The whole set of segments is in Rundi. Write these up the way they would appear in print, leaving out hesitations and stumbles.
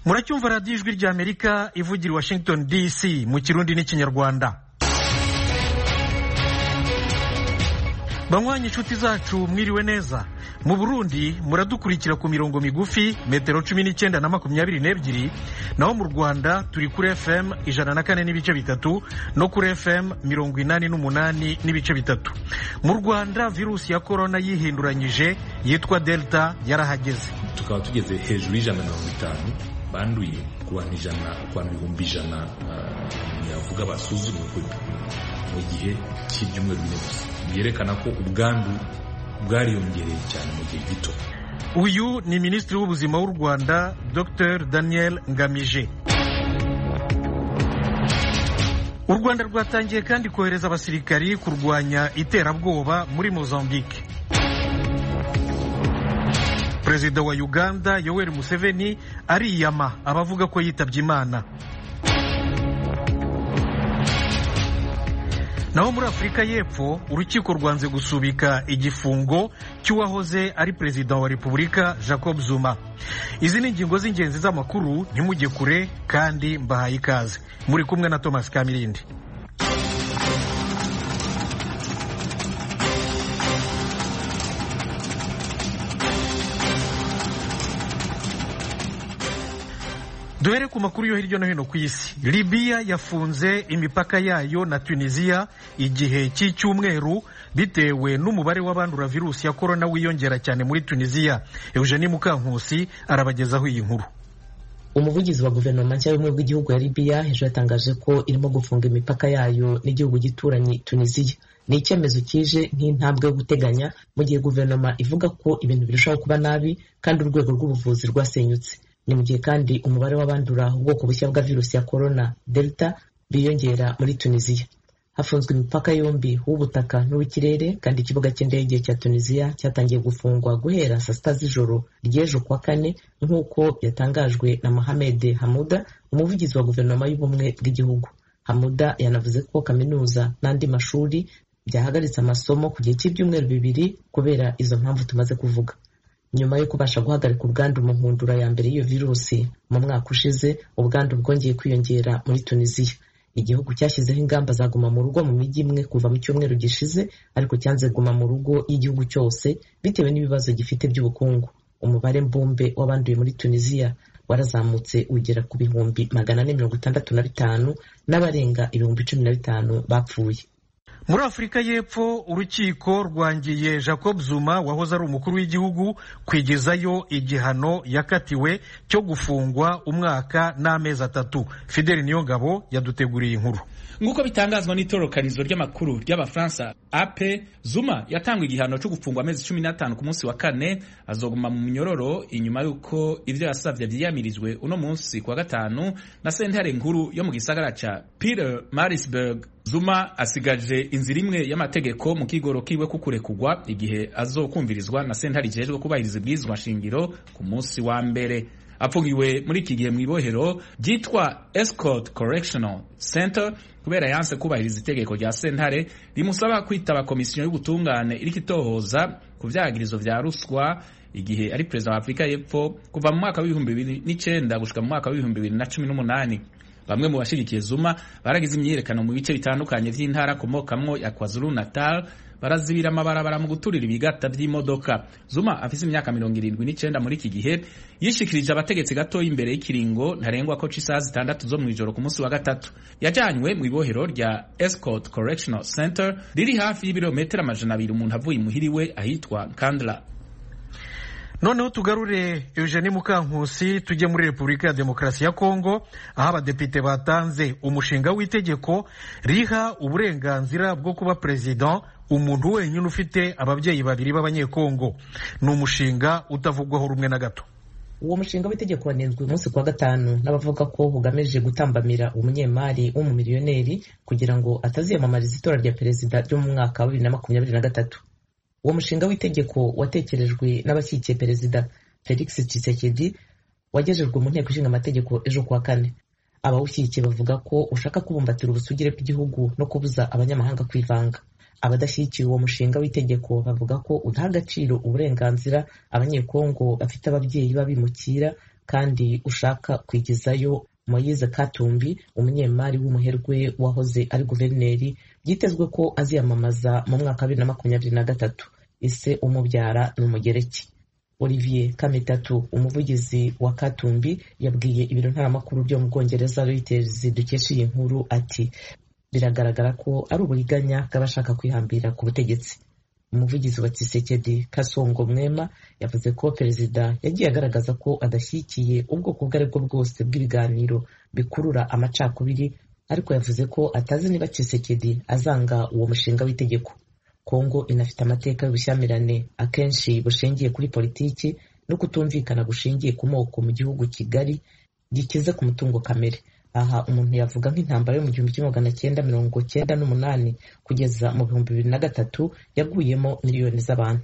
muracyumva radiyo ijwi ry'Amerika ivugira i Washington DC mu Kirundi n'Ikinyarwanda. Banywanyi inshuti zacu mwiriwe neza. Mu Burundi muradukurikira ku mirongo migufi metero 19 na 22, naho mu Rwanda turi kuri FM 104 n'ibice bitatu no kuri FM 88 n'ibice bitatu. Mu Rwanda virusi ya corona yihinduranyije yitwa Delta yarahageze. Tukaba tugeze hejuru y'ijana na 50 banduye ku bantu ibihumbi ijana yavuga basuzumwe mu gihe cy'ibyumweru bine gusa. Byerekana ko ubwandu bwariyongereye cyane mu gihe gito. Uyu ni Minisitiri w'Ubuzima w'u Rwanda Dr Daniel Ngamije. U Rwanda rwatangiye kandi kohereza abasirikari kurwanya iterabwoba muri Mozambique. Perezida wa Uganda Yoweri Museveni ariyama abavuga ko yitabye Imana. Naho muri Afurika y'Epfo urukiko rwanze gusubika igifungo cy'uwahoze ari perezida wa Repubulika Jacob Zuma. Izi ni ingingo z'ingenzi z'amakuru, ntimujye kure kandi mbahaye ikaze. Muri kumwe na Thomas Kamirindi. Duhere ku makuru yo hirya no hino ku isi. Libya yafunze imipaka yayo na Tunisia igihe cy'icyumweru bitewe n'umubare w'abandura virusi ya corona wiyongera cyane muri Tunisia. Eugenie Mukankusi arabagezaho iyi nkuru. Umuvugizi wa guverinoma nshya y'ubumwe bw'igihugu ya Libya ejo yatangaje ko irimo gufunga imipaka yayo n'igihugu gituranyi Tunisia. Ni icyemezo kije nk'intambwe yo guteganya mu gihe guverinoma ivuga ko ibintu birushaho kuba nabi kandi urwego rw'ubuvuzi rwasenyutse. Ni mu gihe kandi umubare w'abandura ubwoko bushya bwa virusi ya corona Delta biyongera muri Tunisia. Hafunzwe imipaka yombi w'ubutaka n'uw'ikirere kandi ikibuga cy'indege cya Tunisia cyatangiye gufungwa guhera saa sita z'ijoro ry'ejo kuwa kane nk'uko yatangajwe na Mohamed Hamouda, umuvugizi wa guverinoma y'ubumwe bw'igihugu. Hamouda yanavuze ko kaminuza n'andi mashuri byahagaritse amasomo ku gihe cy'ibyumweru bibiri kubera izo mpamvu tumaze kuvuga. Nyuma yo kubasha guhagarika ubwandu mu nkundura ya mbere y'iyo virusi mu mwaka ushize, ubwandu bwongeye kwiyongera muri Tunisia. Igihugu cyashyizeho ingamba za guma mu rugo mu mijyi imwe kuva mu cyumweru gishize, ariko cyanze guma mu rugo y'igihugu cyose bitewe n'ibibazo gifite by'ubukungu. Umubare mbumbe w'abanduye muri Tunisia warazamutse ugera ku bihumbi 465 n'abarenga ibihumbi 15 bapfuye. Muri Afurika y'Epfo urukiko rwangiye Jacob Zuma wahoze ari umukuru w'igihugu kwigezayo igihano yakatiwe cyo gufungwa umwaka n'amezi 3. Fidel Niyongabo yaduteguriye inkuru. Nguko bitangazwa n'itorokanizo ry'amakuru ry'Abafaransa AP, Zuma yatangwa igihano cyo gufungwa amezi 15 ku munsi wa kane, azoguma mu minyororo inyuma yuko ivyo yasavye vyiyamirijwe uno munsi kwa gatanu na sentare nkuru yo mu gisagara ca Peter Marisburg. Zuma asigaje inzira imwe y'amategeko mu kigoro kiwe kukurekugwa igihe azokumvirizwa na sentare ijejwe kubahiriza ibwirizwa shingiro ku munsi wa mbere. Apfungiwe muri iki gihe mwibohero ryitwa Escort Correctional Center kubera yanse kubahiriza itegeko rya sentare rimusaba kwitaba komisiyo y'ubutungane iriko itohoza ku vyagirizo vya ruswa igihe ari perezida wa Afurika y'Epfo kuva mu mwaka wa 2009 gushika mu mwaka wa 2018. Bamwe mu bashigikiye Zuma baragize imyiyerekano mu bice bitandukanye vy'intara komokamwo ya KwaZulu Natal, barazibira amabarabara mu guturira ibigata vy'imodoka. Zuma afise imyaka 79 muri iki gihe yishikirije abategetsi gato imbere y'ikiringo ntarengwa ko c'isaha 6 zo mwijoro ku munsi wa gatatu. Yajanywe mu ibohero rya Escort Correctional Center riri hafi y'ibirometero 200 umuntu avuye imuhiriwe ahitwa Kandla. Noneho tugarure Eugenie Mukankusi tujye muri Repubulika ya Demokarasi ya Kongo, aho abadepite batanze umushinga w'itegeko riha uburenganzira bwo kuba president umuntu wenyine ufite ababyeyi babiri b'abanyekongo. Ni umushinga utavugwaho rumwe na gato. Uwo mushinga w'itegeko wanenzwe umunsi kwa gatanu n'abavuga ko ugamije gutambamira umunyemari w'umumiliyoneri kugira ngo ataziyamamariza itora rya perezida ryo mu mwaka wa 2023. Uwo mushinga w'itegeko watekerejwe n'abashyigikiye perezida Felix Tshisekedi wagejejwe mu nteko ishinga amategeko ejo kuwa kane. Abawushyigikiye bavuga ko ushaka kubumbatira ubusugire bw'igihugu no kubuza abanyamahanga kwivanga. Abadashyigikiye uwo mushinga w'itegeko bavuga ko udaha agaciro uburenganzira abanyekongo bafite ababyeyi babimukira kandi ushaka kwigizayo Moise Katumbi, umunyemari w'umuherwe wahoze ari guverineri, byitezwe ko aziyamamaza mu mwaka wa 2023. Ise umubyara n'umugereki. Olivier Kamitatu, umuvugizi wa Katumbi, yabwiye ibiro ntaramakuru byo mu Bwongereza Reuters dukesha iyi nkuru ati biragaragara ko ari uburiganya bw'abashaka kwihambira ku butegetsi. Umuvugizi wa Tshisekedi Kasongo Mwema yavuze ko perezida yagiye agaragaza ko adashyigikiye ubwoko ubwo aribwo bwose bw'ibiganiro bikurura amacakubiri, ariko yavuze ko atazi niba Tshisekedi azanga uwo mushinga w'itegeko. Kongo inafite amateka y'ubushyamirane akenshi bushingiye kuri politiki no kutumvikana gushingiye ku moko mu gihugu kigari gikize ku mutungo kamere. Aha umuntu yavuga nk'intambara yo mu 1998 kugeza mu 2003 yaguyemo miliyoni z'abantu.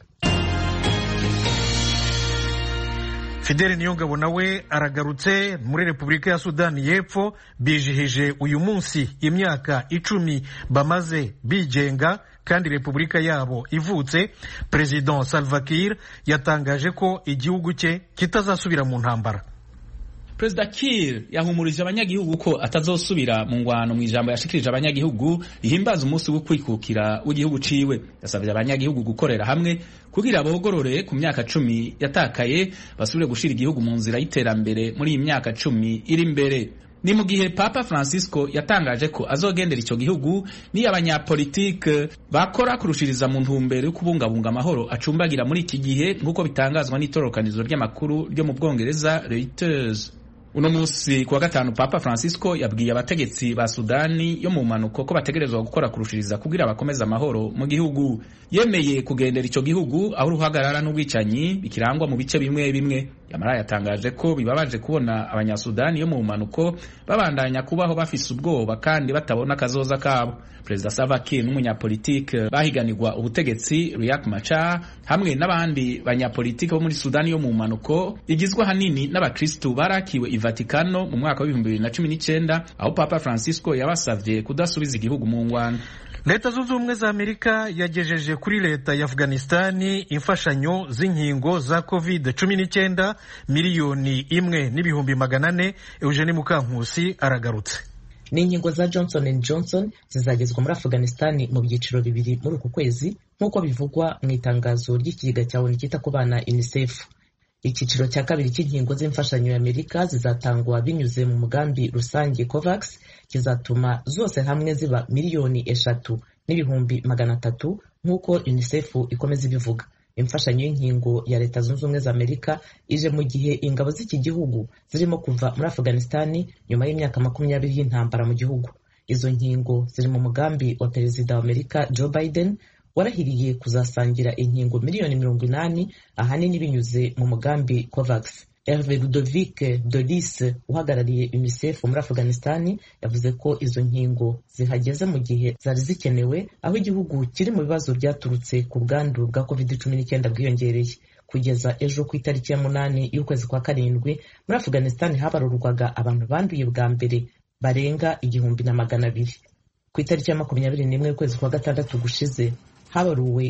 Fidele Niyongabo nawe aragarutse muri Repubulika ya Sudani y'Epfo. Bijihije uyu munsi imyaka 10 bamaze bigenga kandi repubulika yabo ivutse. President Salva Kiir yatangaje ko igihugu cye kitazasubira mu ntambara. Perezida Kiir yahumurije abanyagihugu ko atazosubira mu ngwano mu ijambo yashikirije abanyagihugu rihimbaza umunsi wo kwikukira w'igihugu ciwe. Yasabye abanyagihugu gukorera hamwe kugira abogorore ku myaka 10 yatakaye basubire gushira igihugu mu nzira y'iterambere muri iyi myaka 10 iri imbere. Ni mu gihe Papa Francisco yatangaje ko azogendera icyo gihugu ni abanyapolitike bakora kurushiriza mu ntumbero yo kubungabunga amahoro acumbagira muri iki gihe, nk'uko bitangazwa n'itorokanizo ry'amakuru ryo mu Bwongereza Reuters. Uno munsi kuwa gatanu Papa Francisco yabwiye abategetsi ba Sudani yo mu manuko ko bategerezwa gukora kurushiriza kugira bakomeza amahoro mu gihugu. Yemeye kugendera icyo gihugu aho uruhagarara n'ubwicanyi bikirangwa mu bice bimwe bimwe. Yamara yatangaje ko bibabaje kubona abanyasudani yo mu manuko babandanya kubaho bafise ubwoba kandi batabona akazoza kabo. Perezida Salva Kiir n'umunyapolitike bahiganirwa ubutegetsi Riek Machar hamwe n'abandi banyapolitike bo muri Sudani yo mu manuko igizwe hanini n'abakristu barakiwe i Vatikano mu mwaka wa 2019 aho Papa Francisco yabasavye kudasubiza igihugu mu ngwano. Leta zunze ubumwe za Amerika yagejeje kuri leta ya Afghanistani imfashanyo z'inkingo za COVID-19 miliyoni 1.4 Eugene Mukankusi aragarutse. N'inkingo za Johnson & Johnson zizagezwa muri Afghanistani mu byiciro bibiri muri uku kwezi, nk'uko bivugwa mu itangazo ry'ikigega cya ONU cyita ku bana UNICEF. Icyiciro cya kabiri cy'inkingo z'imfashanyo ya Amerika zizatangwa binyuze mu mugambi rusange COVAX, kizatuma zose hamwe ziba miliyoni 3,300,000 nk'uko UNICEF ikomeza ibivuga. Imfashanyo y'inkingo ya Leta Zunze Ubumwe za Amerika ije mu gihe ingabo z'iki gihugu zirimo kuva muri Afghanistani nyuma y'imyaka 20 y'intambara mu gihugu. Izo nkingo ziri mu mugambi wa Perezida wa Amerika Joe Biden warahiriye kuzasangira inkingo miliyoni 80 ahanini binyuze mu mugambi COVAX. Hervé Ludovic Dolis uhagarariye UNICEF muri Afghanistani yavuze ko izo nkingo zihageze mu gihe zari zikenewe aho igihugu kiri mu bibazo byaturutse ku bwandu bwa COVID-19 bwiyongereye. Kugeza ejo ku itariki ya 8 y'ukwezi kwa 7 muri Afghanistani habarurwaga abantu banduye bwa mbere barenga 1,200. Ku itariki ya 21 y'ukwezi kwa 6 gushize habaruwe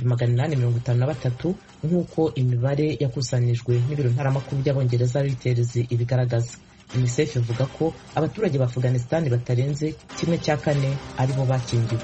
1,853 nk'uko imibare yakusanijwe n'ibiro ntaramakuru by'Abongereza Reuters ibigaragaza. UNICEF ivuga ko abaturage ba Afghanistan batarenze 1/4 aribo bakingiwe.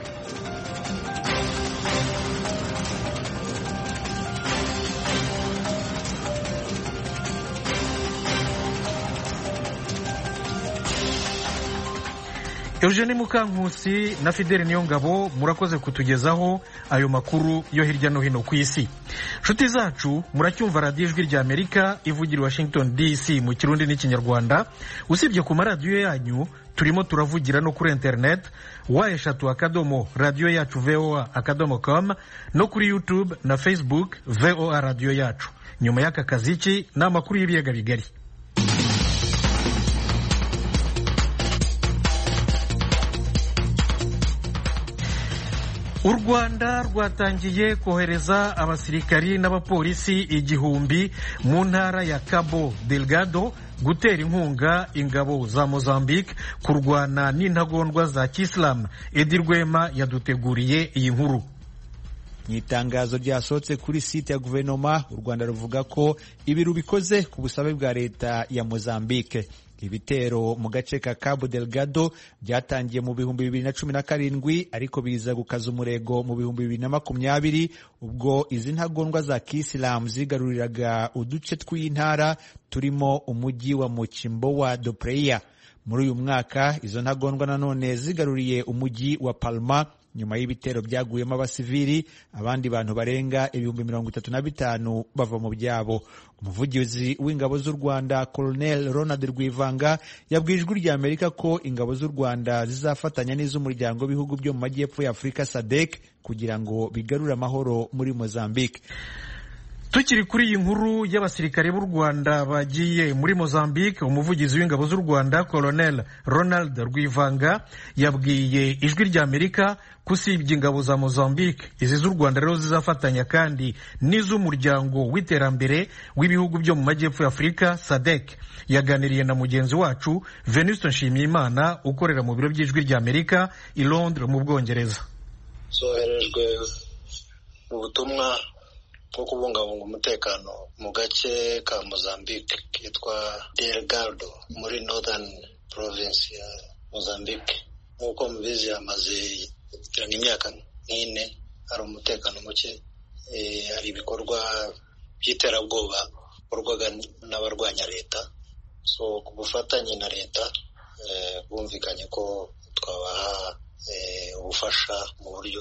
Eugene Mukankusi na Fidele Niyongabo murakoze kutugezaho ayo makuru yo hirya no hino ku isi. Nshuti zacu muracyumva radiyo Ijwi rya Amerika ivugira Washington DC mu Kirundi n'Ikinyarwanda. Usibye ku maradiyo yanyu turimo turavugira no kuri internet wa@radioyacu.voa.com no kuri YouTube na Facebook VOA Radio Yacu. Nyuma y'aka kaziki n'amakuru y'ibiyaga bigari. U Rwanda rwatangiye kohereza abasirikari n'abapolisi 1,000 mu ntara ya Cabo Delgado gutera inkunga ingabo za Mozambique kurwana n'intagondwa za Kisilamu. Edi Rwema yaduteguriye iyi nkuru. Mu itangazo ryasohotse kuri site ya guverinoma, u Rwanda ruvuga ko ibi rubikoze ku busabe bwa leta ya Mozambique. Ibitero mu gace ka Cabo Delgado byatangiye mu 2017 ariko biza gukaza umurego mu 2020 ubwo izi ntagondwa za Kisilamu zigaruriraga uduce tw'intara turimo umujyi wa Mocimboa do Praia. Muri uyu mwaka izo ntagondwa nanone zigaruriye umujyi wa Palma nyuma y'ibitero byaguyemo abasivili, abandi bantu barenga 35,000 bava mu byabo. Umuvugizi w'ingabo z'u Rwanda Colonel Ronald Rwivanga yabwiye Ijwi ry'Amerika ko ingabo z'u Rwanda zizafatanya n'iz'umuryango w'ibihugu byo mu majyepfo ya Afurika SADC kugira ngo bigarure amahoro muri Mozambique. Tukiri kuri iyi nkuru y'abasirikare b'u Rwanda bagiye muri Mozambique, umuvugizi w'ingabo z'u Rwanda Colonel Ronald Rwivanga yabwiye Ijwi ry'Amerika ko usibye ingabo za Mozambique, izi z'u Rwanda rero zizafatanya kandi n'iz'umuryango w'iterambere w'ibihugu byo mu majyepfo ya Afurika SADC. Yaganiriye na mugenzi wacu Venuste Nshimiyimana ukorera mu biro by'Ijwi ry'Amerika i Londres mu Bwongereza. Soherejwe mu butumwa bwo kubungabunga umutekano mu gace ka Mozambique kitwa Delgado muri Northern Province ya Mozambique. Nk'uko mubizi amaze imyaka 4 hari umutekano muke, hari ibikorwa by'iterabwoba bikorwaga n'abarwanya leta. So ku bufatanye na leta bumvikanye ko twabaha ubufasha mu buryo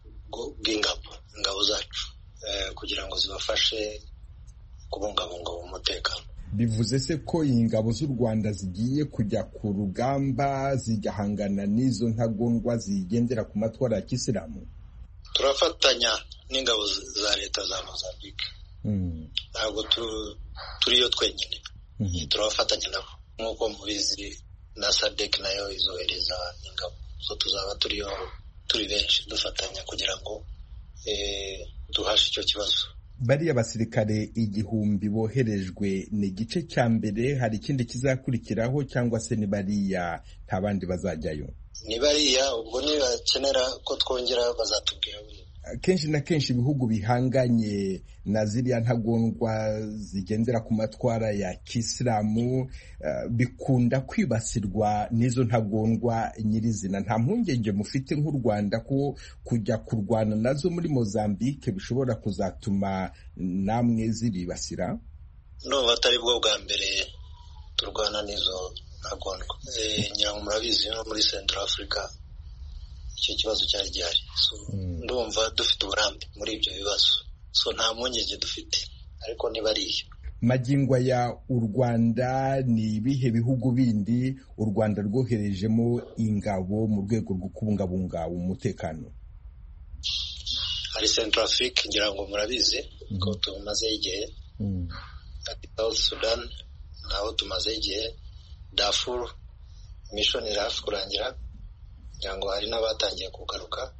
bw'ingabo zacu kugira ngo zibafashe kubungabunga umutekano. Bivuze se ko ingabo z'u Rwanda zigiye kujya ku rugamba zigahangana n'izo ntagondwa zigendera ku matwara ya Kisilamu? Turafatanya n'ingabo za leta za Mozambique. Ntabwo turiyo twenyine. Turafatanya nabo. Nk'uko mubizi na SADC nayo izohereza ingabo. So tuzaba turi benshi dufatanya kugira ngo duhashe icyo kibazo. Bariya basirikare 1000 boherejwe ni igice cya mbere, hari ikindi kizakurikiraho cyangwa se ni bariya nta bandi bazajyayo? Ni bariya, ubwo nibakenera ko twongera bazatubwira. Kenshi na kenshi ibihugu bihanganye na ziriya ntagondwa zigendera ku matwara ya Kisilamu bikunda kwibasirwa n'izo ntagondwa nyirizina. Nta mpungenge mufite nk'u Rwanda ko kujya kurwana nazo muri Mozambique bishobora kuzatuma namwe zibibasira? No, batari bwo bwa mbere turwana n'izo ntagondwa. Ngira ngo murabizi no muri Central Africa icyo kibazo cyari gihari. So ndumva dufite uburambe muri ibyo bibazo. So nta mpungenge dufite, ariko ni bariya. Magingo ya u Rwanda ni ibihe bihugu bindi u Rwanda rwoherejemo ingabo mu rwego rwo kubungabunga umutekano? Hari Central Africa, ngira ngo murabizi ko tumaze igihe. South Sudan naho tumaze igihe. Darfur mission iri hafi kurangira, ngira ngo hari n'abatangiye kugaruka.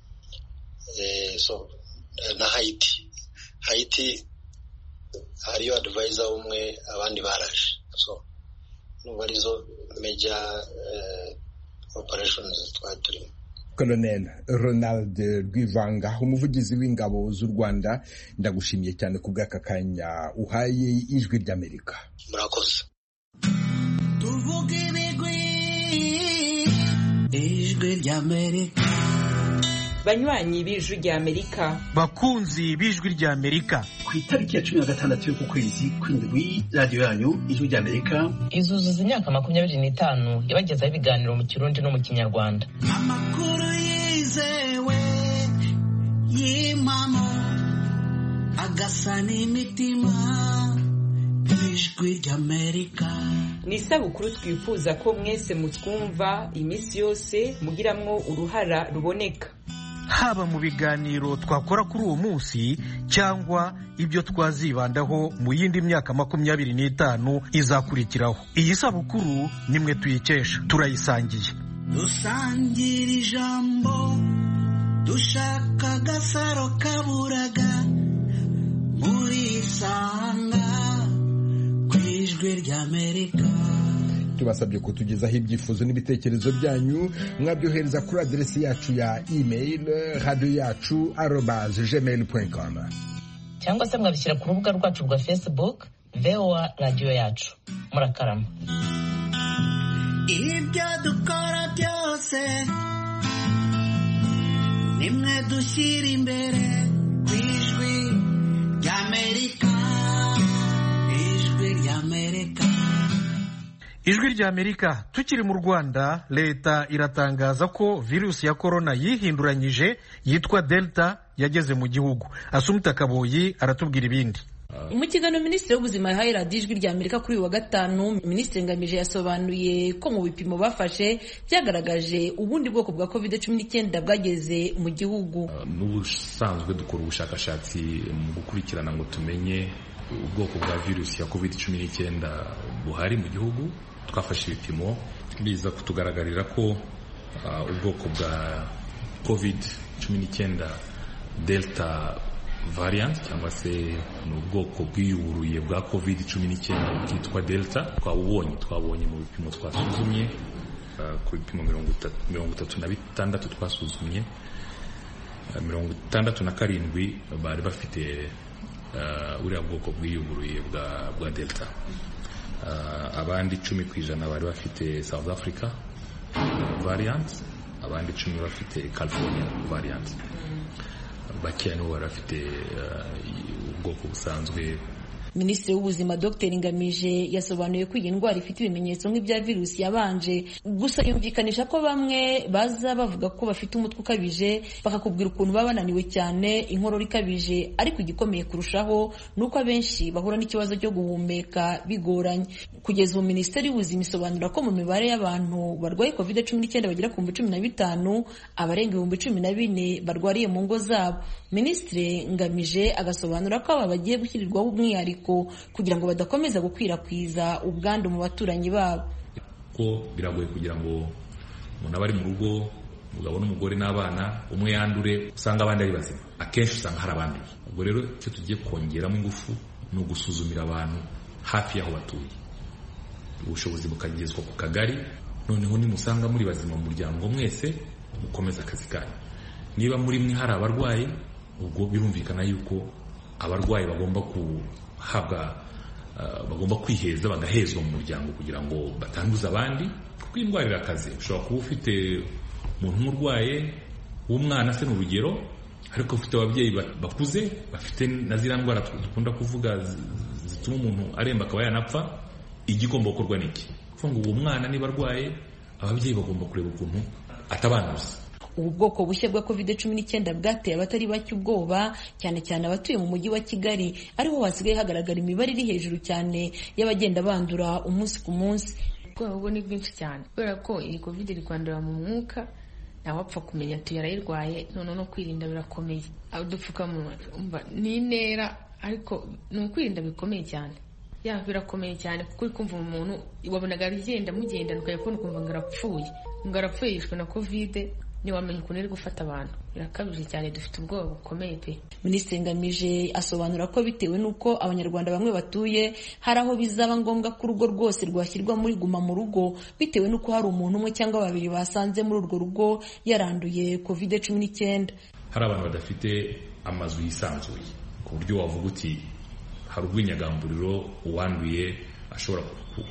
So na Haiti hariyo advisor umwe, abandi baraje. So n'ubu arizo major operations turimo. Colonel Ronald Rwivanga, umuvugizi w'ingabo z'u Rwanda, ndagushimiye cyane ku bw'aka kanya uhaye Ijwi ry'Amerika. Murakoze. Tuvuge ibigwi Ijwi ry'Amerika. Banywanyi b'Ijwi ry'Amerika, bakunzi b'Ijwi ry'Amerika, ku itariki ya 16 y'uku kwezi kw'indwi radio yanyu Ijwi ry'Amerika izuzuza imyaka 25 yabagezaho ibiganiro mu Kirundi no mu Kinyarwanda. Amakuru yizewe y'imamo agasa n'imitima. Ijwi ry'Amerika ni isabukuru twifuza ko mwese mutwumva iminsi yose mugiramwo uruhara ruboneka, haba mu biganiro twakora kuri uwo munsi cyangwa ibyo twazibandaho mu yindi myaka 25 izakurikiraho. Iyi sabukuru nimwe tuyikesha, turayisangiye. Dusangira ijambo, dushaka agasaro kaburaga, muri Sanga ku Ijwi ry'Amerika. tubasabye kutugezaho ibyifuzo n'ibitekerezo byanyu mwabyohereza kuri aderesi yacu ya email radioyacu@gmail.com cyangwa se mwabishyira ku rubuga rwacu rwa Facebook VOA Radio Yacu. Murakarama. Ibyo dukora byose nimwe dushyira imbere ku ijwi ry'Amerika. Ijwi ry'Amerika. Tukiri mu Rwanda, leta iratangaza ko virusi ya korona yihinduranyije yitwa Delta yageze mu gihugu. Asumta Kaboyi aratubwira ibindi. Mu kiganiro Minisitiri w'Ubuzima yahaye radiyo Ijwi ry'Amerika kuri uyu wa gatanu, Minisitiri Ngamije yasobanuye ko mu bipimo bafashe byagaragaje ubundi bwoko bwa COVID-19 bwageze mu gihugu. N'ubusanzwe dukora ubushakashatsi mu gukurikirana ngo tumenye ubwoko bwa virusi ya COVID-19 buhari mu gihugu. Twafashe ibipimo biza kutugaragarira ko ubwoko bwa COVID-19 Delta variant cyangwa se ni ubwoko bwiyuburuye bwa COVID-19 bwitwa Delta twabonye mu bipimo twasuzumye ku bipimo 36 twasuzumye 67 bari bafite uriya bwoko bwiyuburuye bwa Delta. Abandi 10% bari bafite South Africa variant, abandi 10 bafite California variant. Bakeya nibo bari bafite ubwoko busanzwe. Minisitiri w'Ubuzima Dr Ngamije yasobanuye ko iyi ndwara ifite ibimenyetso nk'ibya virusi yabanje, gusa yumvikanisha ko bamwe baza bavuga ko bafite umutwe ukabije, bakakubwira ukuntu baba bananiwe cyane, inkorora ikabije, ariko igikomeye kurushaho nuko abenshi bahura n'ikibazo cyo guhumeka bigoranye. Kugeza ubu Minisiteri y'Ubuzima isobanura ko mu mibare y'abantu barwaye COVID-19 bagera ku 15,000, abarenga 14,000 barwariye mu ngo zabo. Minisitiri Ngamije agasobanura ko aba bagiye gushyirirwaho umwihariko kugira ngo badakomeza gukwirakwiza ubwandu mu baturanyi babo. Ko biragoye kugira ngo umuntu abari mu rugo, umugabo n'umugore n'abana, umwe yandure usanga abandi ari bazima, akenshi usanga hari abanduye. Ubwo rero icyo tugiye kongeramo ingufu ni ugusuzumira abantu hafi y'aho batuye, ubushobozi bukagezwa ku kagari. Noneho nimusanga muri bazima mu muryango mwese mukomeza akazi kanyu. Niba muri mwe hari abarwayi, ubwo birumvikana yuko abarwayi bagomba kwiheza, bagahezwa mu muryango kugira ngo batanduza abandi, kuko indwara irakaze. Ushobora kuba ufite umuntu umurwaye w'umwana se n'urugero, ariko ufite ababyeyi bakuze bafite na ziriya ndwara dukunda kuvuga zituma umuntu aremba akaba yanapfa. Igomba gukorwa n'iki? Kuvuga ngo uwo mwana niba arwaye, ababyeyi bagomba kureba ukuntu atabanduza. Ubu bwoko bushya bwa COVID-19 bwateye abatari bake ubwoba, cyane cyane abatuye mu mujyi wa Kigali, ariho hasigaye hagaragara imibare iri hejuru cyane y'abagenda bandura umunsi ku munsi. Ubwo ni bwinshi cyane kubera ko iyi COVID iri kwandura mu mwuka, ntawapfa kumenya ati yarayirwaye. None no kwirinda birakomeye, udupfukamunwa ni intera, ariko ni ukwirinda bikomeye cyane. Birakomeye cyane kuko uri kumva umuntu wabonaga agenda mugendana ukayakubona ukumva ngo arapfuye yishwe na COVID, niwamenya ukuntu iri gufata abantu. Birakabije cyane, dufite ubwoba bukomeye pe. Minisitiri Ngamije asobanura ko bitewe n'uko Abanyarwanda bamwe batuye, hari aho bizaba ngombwa ko urugo rwose rwashyirwa muri guma mu rugo, bitewe n'uko hari umuntu umwe cyangwa babiri basanze muri urwo rugo yaranduye COVID-19. Hari abantu badafite amazu yisanzuye ku buryo wavuga uti hari urw'inyagamburiro uwanduye ashobora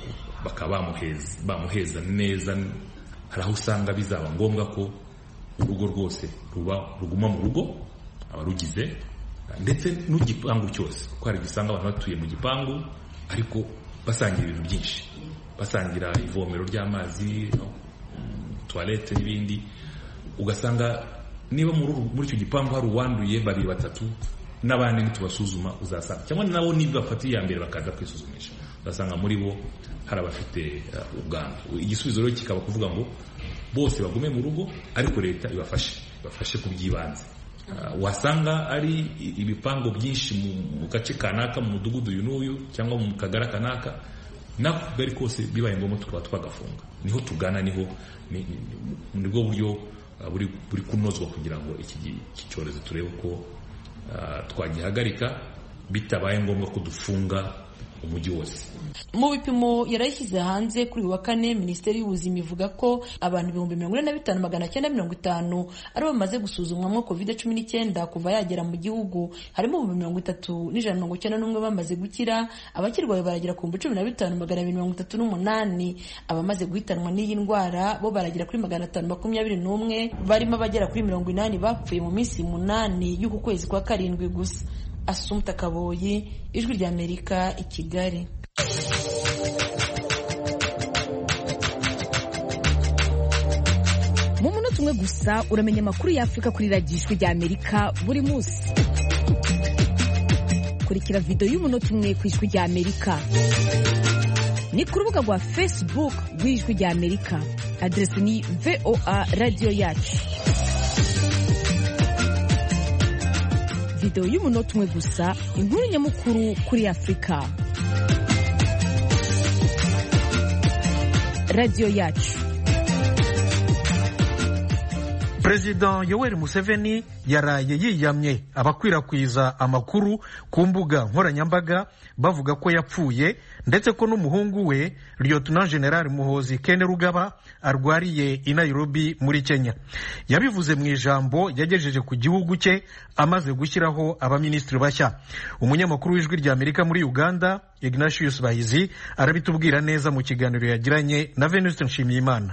bakaba bamuheza neza. Hari aho usanga bizaba ngombwa ko urugo rwose ruguma mu rugo abarugize, ndetse n'igipangu cyose, kuko hari gisanga abantu batuye mu gipangu ariko basangira ibintu byinshi, basangira ivomero ry'amazi, toilette n'ibindi. Ugasanga niba muri icyo gipangu hari uwanduye 2-3 n'abandi nitubasuzuma uzasanga, cyangwa nabo niba bafatiye ya mbere bakaza kwisuzumisha, uzasanga muri bo hari abafite ubwandu. Igisubizo rero kikaba kuvuga ngo bose bagume mu rugo, ariko leta ibafashe ku by'ibanze. Wasanga ari ibipango byinshi mu gace kanaka, mu mudugudu uyu n'uyu cyangwa mu kagara kanaka, nako kagari kose bibaye ngombwa tukaba twagafunga. Niho tugana, niho nibwo buryo buri kunozwa kugira ngo iki cyorezo turebe ko twagihagarika bitabaye ngombwa ko dufunga umujyi wose. Mu bipimo yarayishyize hanze kuri uyu wa kane, Minisiteri y'Ubuzima ivuga ko abantu 45,950 aribo bamaze gusuzumwamo COVID-19 kuva yagera mu gihugu, harimo 30,191 bamaze gukira, abakirwaye baragera ku 15,238, abamaze guhitanwa n'iyi ndwara bo baragera kuri 521, barimo abagera kuri 80 bapfuye mu minsi 8 y'uku kwezi kwa karindwi gusa. Assumpta Kaboyi, Ijwi ry'Amerika, i Kigali. Mu munota umwe gusa uramenya amakuru y'Afurika kuri radiyo Ijwi ry'Amerika buri munsi. Kurikira video y'umunota umwe ku Ijwi ry'Amerika. Ni ku rubuga rwa Facebook rw'Ijwi ry'Amerika. Adresi ni VOA Radio Yacu. Video y'umunota umwe gusa, inkuru nyamukuru kuri Afurika. Radio Yacu. Perezida Yoweri Museveni yaraye yiyamye abakwirakwiza amakuru ku mbuga nkoranyambaga bavuga ko yapfuye, ndetse ko n'umuhungu we Lieutenant General Muhoozi Kainerugaba arwariye i Nairobi muri Kenya. Yabivuze mu ijambo yagejeje ku gihugu cye amaze gushyiraho abaminisitiri bashya. Umunyamakuru w'Ijwi ry'Amerika muri Uganda, Ignatius Bahizi, arabitubwira neza mu kiganiro yagiranye na Venuste Nshimiyimana.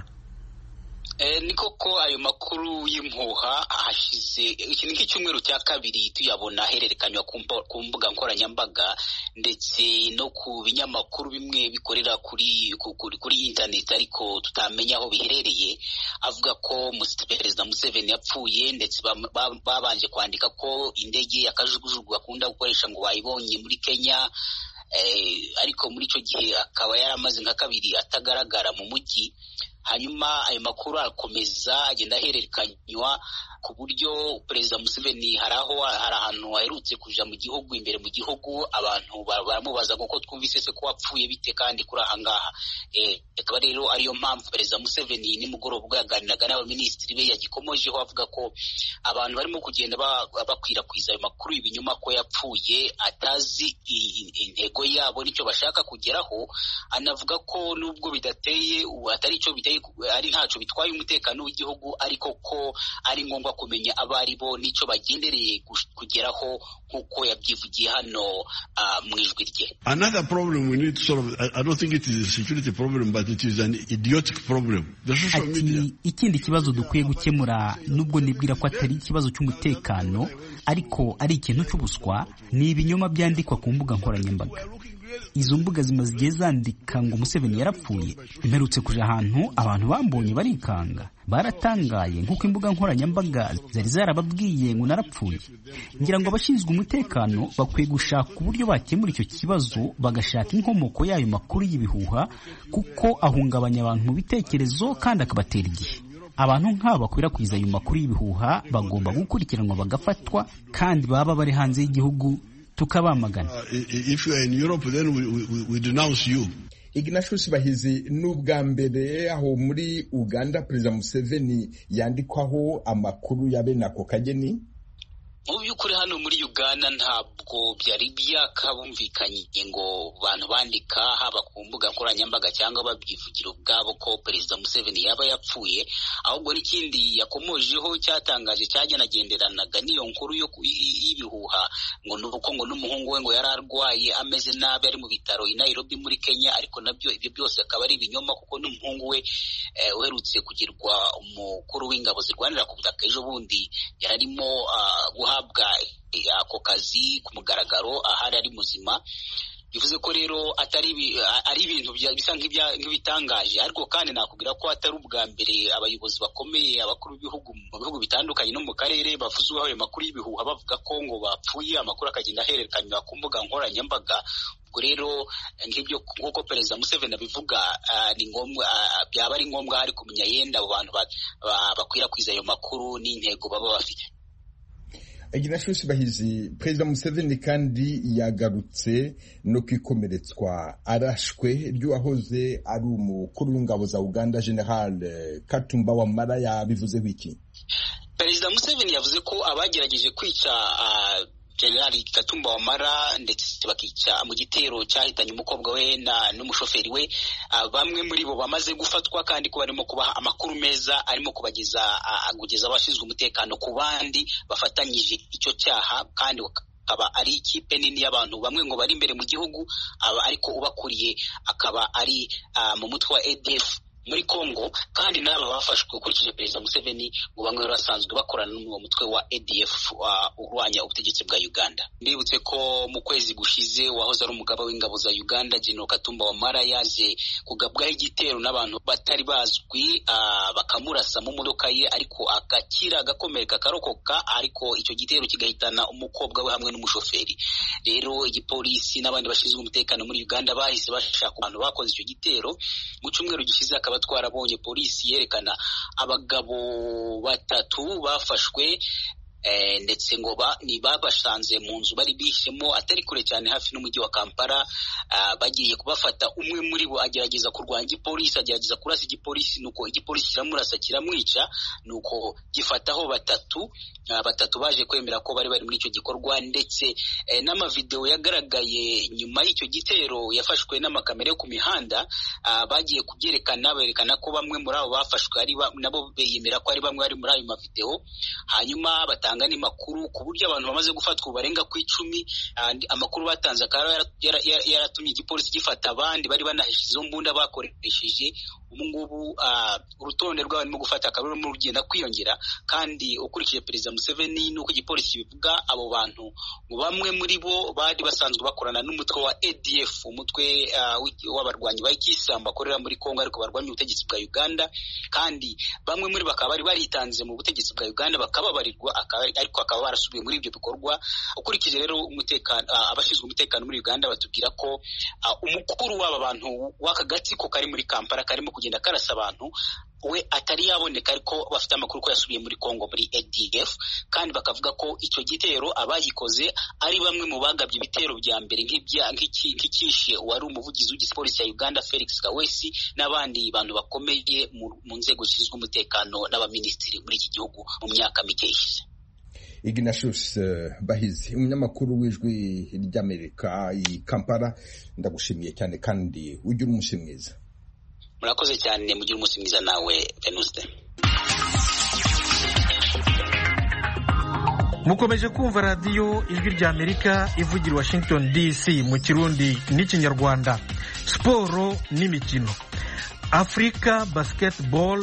Ni koko ayo makuru y'impuha hashize iki nk'icyumweru cya kabiri tuyabona hererekanywa ku mbuga nkoranyambaga ndetse no ku binyamakuru bimwe bikorera kuri internet, ariko tutamenya aho biherereye. Avuga ko Perezida Museveni yapfuye, ndetse babanje kwandika ko indege y'akajugujugu bakunda gukoresha ngo bayibonye muri Kenya, ariko muri icyo gihe akaba yaramaze nka kabiri atagaragara mu mujyi. Hanyuma ayo makuru arakomeza agenda ahererekanywa ku buryo Perezida Museveni hari ahantu aherutse kuja mu gihugu, imbere mu gihugu, abantu baramubaza kuko twumvise se ko wapfuye bite kandi kuri aha ngaha. Akaba rero ariyo mpamvu Perezida Museveni nimugoroba ubwo yaganiraga n'abaminisitiri be yagikomojeho avuga ko abantu barimo kugenda bakwirakwiza ayo makuru y'ibinyoma ko yapfuye, atazi intego yabo nicyo bashaka kugeraho. Anavuga ko nubwo bidateye atari icyo biteye, ari ntacyo bitwaye umutekano w'igihugu, ariko ko ari ngombwa kumenya abari bo nicyo bagendereye kugeraho, nk'uko yabyivugiye hano mu ijwi rye. Another problem we need to solve, I don't think it is a security problem, but it is an idiotic problem. The social media. Ikindi kibazo dukwiye gukemura, nubwo nibwira ko atari ikibazo cy'umutekano, ariko ari ikintu cy'ubuswa, ni ibinyoma byandikwa ku mbuga nkoranyambaga. Izo mbuga zimaze igihe zandika ngo Museveni yarapfuye. Imperutse kuja ahantu abantu bambonye barikanga, baratangaye, nk'uko imbuga nkoranyambaga zari zarababwiye ngo narapfuye. Ngira ngo abashinzwe umutekano bakwiye gushaka uburyo bakemura icyo kibazo, bagashaka inkomoko y'ayo makuru y'ibihuha, kuko ahungabanya abantu mu bitekerezo kandi akabatera igihe. Abantu nk'abo bakwirakwiza ayo makuru y'ibihuha bagomba gukurikiranwa bagafatwa, kandi baba bari hanze y'igihugu tukabamagana. If you are in Europe, then we denounce you. Ignatius Bahizi, n'ubwa mbere aho muri Uganda Perezida Museveni yandikwaho amakuru ya bene ako kageni? Mu by'ukuri hano muri Uganda ntabwo byari byakabumvikanye ngo abantu bandika haba ku mbuga nkoranyambaga cyangwa babyivugira ubwabo ko Perezida Museveni yaba yapfuye, ahubwo n'ikindi yakomojeho cyatangaje cyajyanagenderanaga n'iyo nkuru y'ibihuha ngo nuko ngo n'umuhungu we ngo yari arwaye ameze nabi ari mu bitaro i Nairobi muri Kenya, ariko nabyo ibyo byose akaba ari ibinyoma, kuko n'umuhungu we uherutse kugirwa umukuru w'ingabo zirwanira ku butaka ejo bundi yararimo guhabwa ako kazi ku mugaragaro ahari ari muzima. Bivuze ko rero ari ibintu bisa nk'ibitangaje, ariko kandi nakubwira ko atari ubwa mbere abayobozi bakomeye, abakuru b'ibihugu mu bihugu bitandukanye no mu karere bavuzweho ayo makuru y'ibihuha bavuga ko ngo bapfuye, amakuru akagenda ahererekanywa ku mbuga nkoranyambaga. Ubwo rero nk'ibyo nk'uko Perezida Museveni abivuga, ni ngombwa byaba ari ngombwa hari kumenya yenda abo bantu bakwirakwiza ayo makuru n'intego baba bafite. Ignatius Bahizi, Perezida Museveni kandi yagarutse no kwikomeretswa arashwe ry'uwahoze ari umukuru w'ingabo za Uganda General Katumba Wamala. Yabivuze wiki. Perezida Museveni yavuze ko abagerageje kwica Generali Katumba Wamala ndetse bakica mu gitero cyahitanye umukobwa we n'umushoferi we. Bamwe muri bo bamaze gufatwa kandi ko barimo kubaha amakuru meza arimo kugeza abashinzwe umutekano ku bandi bafatanyije icyo cyaha, kandi akaba ari ikipe nini y'abantu bamwe ngo bari imbere mu gihugu, ariko ubakuriye akaba ari mu mutwe wa ADF muri Congo, kandi n'aba bafashwe ukurikije Perezida Museveni ngo bamwe basanzwe bakorana n'uwo mutwe wa ADF urwanya ubutegetsi bwa Uganda. Ndibutse ko mu kwezi gushize wahoze ari umugaba w'ingabo za Uganda General Katumba Wamala yaje kugabwaho igitero n'abantu batari bazwi, bakamurasa mu modoka ye ariko agakira agakomereka akarokoka, ariko icyo gitero kigahitana umukobwa we hamwe n'umushoferi. Rero igipolisi n'abandi bashinzwe umutekano muri Uganda bahise bashaka abantu bakoze icyo gitero. Mu cyumweru gishize akaba twarabonye polisi yerekana abagabo 3 bafashwe, ndetse ngo babashanze mu nzu bari bihishemo atari kure cyane hafi n'umujyi wa Kampala. Bagiye kubafata, umwe muri bo agerageza kurwanya igipolisi, agerageza kurasa igipolisi, nuko igipolisi kiramurasa kiramwica, nuko gifataho 3 baje kwemera ko bari muri icyo gikorwa. Ndetse n'amavideo yagaragaye nyuma y'icyo gitero yafashwe n'amakamera yo ku mihanda, bagiye kubyerekana, berekana ko bamwe muri abo bafashwe ari nabo beyemera ko ari bamwe bari muri ayo mavideo. Hanyuma batanga makuru ku buryo abantu bamaze gufatwa barenga ku 10. Amakuru batanze akaba yaratumye igipolisi gifata abandi bari banahishe izo mbunda bakoresheje. Ubungubu urutonde rw'abarimo gufata akaba rurimo rugenda kwiyongera, kandi ukurikije Perezida Museveni nuko igipolisi bivuga abo bantu bamwe muri bo bari basanzwe bakorana n'umutwe wa ADF, umutwe w'abarwanyi ba Kisilamu bakorera muri Kongo ariko barwanya ubutegetsi bwa Uganda, kandi bamwe muri bakaba bari baritanze mu butegetsi bwa Uganda bakababarirwa, ariko akaba barasubiye muri ibyo bikorwa. Ukurikije rero abashinzwe umutekano muri Uganda batubwira ko umukuru w'aba bantu w'aka gatsiko kari muri Kampala karimo kugenda karasa abantu we atari yaboneka, ariko bafite amakuru ko yasubiye muri Kongo muri ADF, kandi bakavuga ko icyo gitero abayikoze ari bamwe mu bagabye ibitero bya mbere nk'ikishe wari umuvugizi w'igipolisi ya Uganda Felix Kawesi n'abandi bantu bakomeye mu nzego zishinzwe umutekano n'abaminisitiri muri iki gihugu mu myaka mike ishize. Ignatius Bahizi, umunyamakuru w'Ijwi ry'Amerika i Kampala, ndagushimiye cyane kandi ugira umunsi mwiza. Murakoze cyane, mugira umunsi mwiza nawe Venuste. Mukomeje kumva radiyo Ijwi ry'Amerika ivugira Washington DC mu Kirundi n'Ikinyarwanda. Siporo n'imikino. Africa Basketball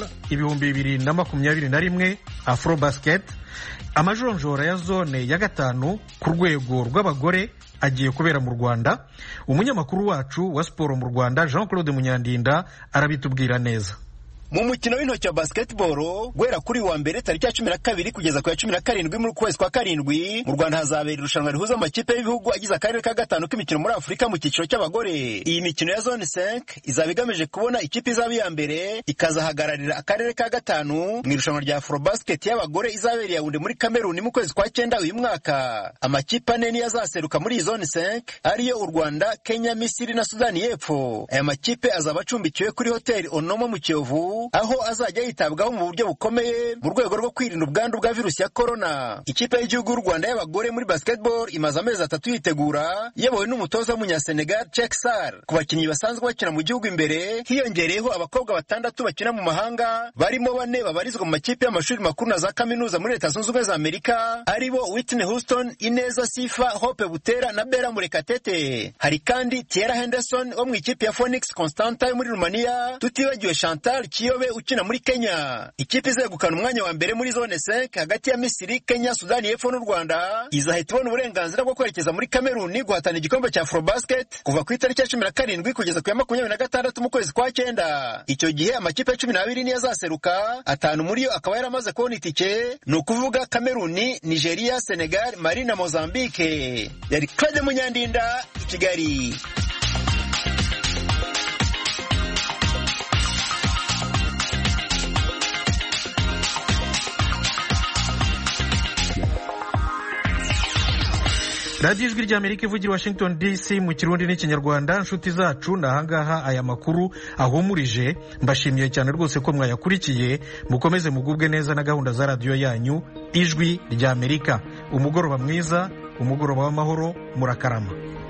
2021 Afro Basket, amajonjora ya zone ya 5 ku rwego rw'abagore agiye kubera mu Rwanda. Umunyamakuru wacu wa siporo mu Rwanda Jean-Claude Munyandinda arabitubwira neza. Mu mukino w'intoki wa basketball guhera kuri wa mbere tariki ya 12 kugeza ku ya 17 muri kwezi kwa 7 mu Rwanda hazabera irushanwa rihuza amakipe y'ibihugu agize akarere ka 5 k'imikino muri Afurika mu cyiciro cy'abagore. Iyi mikino ya zone 5 izaba igamije kubona ikipe izaba iya mbere ikazahagararira akarere ka 5 mu irushanwa rya Afro Basket y'abagore izabera Yaounde muri Cameroon mu kwezi kwa 9 uyu mwaka. Amakipe ane niyo azaseruka muri zone 5 ariyo u Rwanda, Kenya, Misiri na Sudani y'Epfo. Aya makipe azaba acumbikiwe kuri Hotel Onomo mu Kiyovu, aho azajya yitabwaho mu buryo bukomeye mu rwego rwo kwirinda ubwandu bwa virusi ya corona. Ikipe y'igihugu y'u Rwanda y'abagore muri basketball imaze amezi 3 yitegura, iyobowe n'umutoza w'Umunyasenegal Cheikh Sarr. Ku bakinnyi basanzwe bakina mu gihugu imbere hiyongereyeho abakobwa 6 bakina mu mahanga, barimo 4 babarizwa mu makipe y'amashuri makuru na za kaminuza muri Leta Zunze Ubumwe za Amerika, aribo Whitney Houston, Ineza Sifa, Hope Butera na Bella Murekatete. Hari kandi Tiara Henderson wo mu ikipe ya Phoenix Constanta yo muri Romania, tutibagiwe Chantal Kiyobe ukina muri Kenya. Ikipe izegukana umwanya wa mbere muri zone 5 hagati ya Misiri, Kenya, Sudani y'Epfo n'u Rwanda izahita ibona uburenganzira bwo kwerekeza muri Cameroon guhatana igikombe cya Afrobasket kuva ku itariki ya 17 kugeza ku ya 26 mu kwezi kwa 9. Icyo gihe amakipe ya 12 niyo azaseruka, 5 muri yo akaba yaramaze kubona itike, ni ukuvuga Cameroon, Nigeria, Senegal, Mali na Mozambique. Yari Claude Munyandinda, Kigali. radiyo ijwi ry'Amerika ivugira Washington DC mu Kirundi n'Ikinyarwanda. Nshuti zacu nahangaha aya makuru ahumurije, mbashimiye cyane rwose ko mwayakurikiye. Mukomeze mugubwe neza na gahunda za radiyo yanyu Ijwi ry'Amerika. Umugoroba mwiza. umugoroba w'amahoro, murakarama.